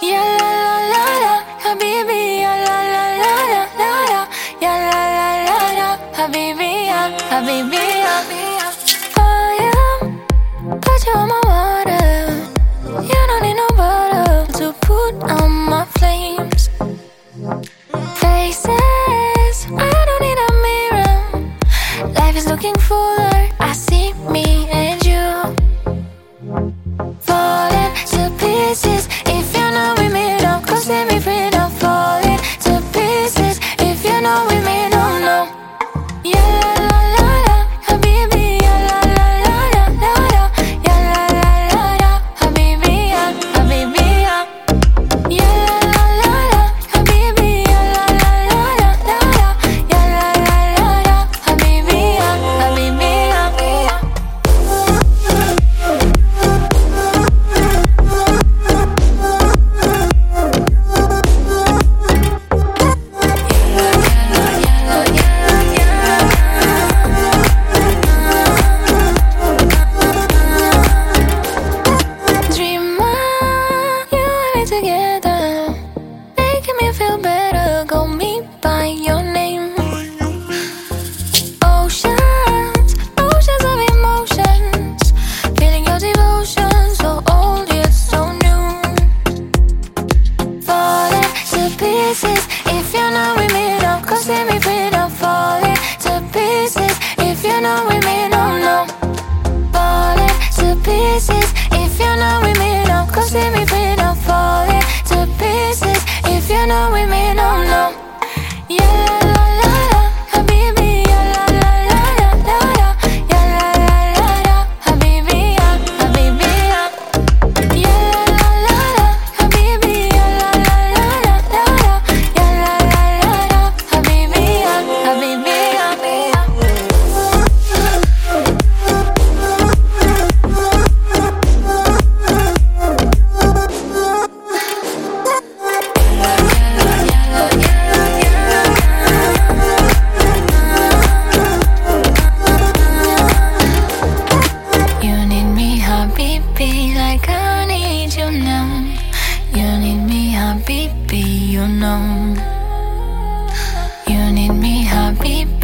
Ya la la la la, habibi, ya la la la la la la, ya la la la la, habibi, ya, habibi, ya. Fire, put you on my water. You don't need no butter to put on my flames. Faces, I don't need a mirror. Life is looking fuller. I see me and you falling to pieces. If you know we made up, cause let me free up. Falling to pieces. If you know we made up, no. Ya la la la, habibi, ya la la la la la la, ya la la la la, habibi, ya, habibi, ya. Ya la la la, habibi, ya la la la la la la, ya la la la la, habibi, ya, habibi, ya. Dreamer, you and me together, making me feel better. Call me by your name. Oceans, oceans of emotions, feeling your devotion, so old yet so new. Falling to pieces, if you know we made up, cause let me free up. Falling to pieces, if you know we made up, no. Falling to pieces, if you know we made up, cause let me free up. Falling to pieces, if you know we made up, no. Ya la la la, habibi, ya la la la la la la, ya la la la la, habibi, ya, habibi, ya. Ya la la la, habibi, ya la la la la la la, ya la la la la, habibi, ya, habibi, ya. You need me, habibi, like I need you now. You need me, habibi, you know. You need me, habibi.